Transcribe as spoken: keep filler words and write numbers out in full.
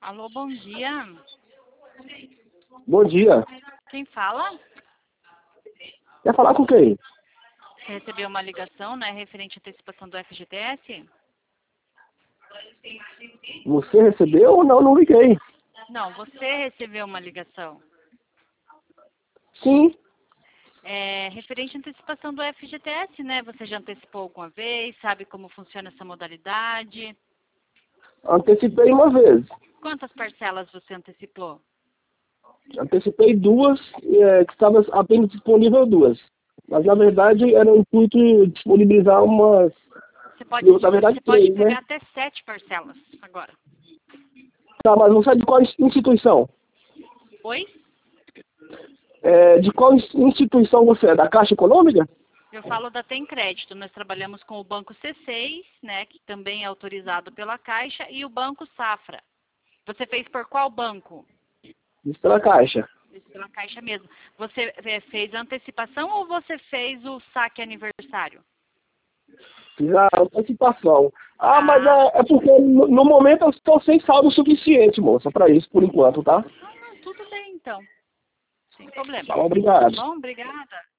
Alô, bom dia. Bom dia. Quem fala? Quer falar com quem? Você recebeu uma ligação, né, referente à antecipação do F G T S? Você recebeu ou não? Não liguei. Não, você recebeu uma ligação. Sim, É, referente à antecipação do F G T S, né? Você já antecipou alguma vez? Sabe como funciona essa modalidade? antecipei uma vez. Quantas parcelas você antecipou? Antecipei duas, é, que estava apenas disponível duas. Mas, na verdade, era o intuito de disponibilizar umas... Você pode, Na verdade, você pode três, pegar né? até sete parcelas agora. Tá, mas não sabe de qual instituição? Oi? É, de qual instituição você é? Da Caixa Econômica? Eu falo da Tem Crédito. Nós trabalhamos com o Banco C seis, né, que também é autorizado pela Caixa, e o Banco Safra. Você fez por qual banco? Isso pela Caixa. Fez pela Caixa mesmo. Você é, fez a antecipação ou você fez o saque aniversário? Fiz a antecipação. Ah, mas Ah, é, é porque no, no momento eu estou sem saldo suficiente, moça, para isso, por enquanto, tá? ah, tudo bem então. Sem problema. Tá, Tá obrigado. bom? Obrigada.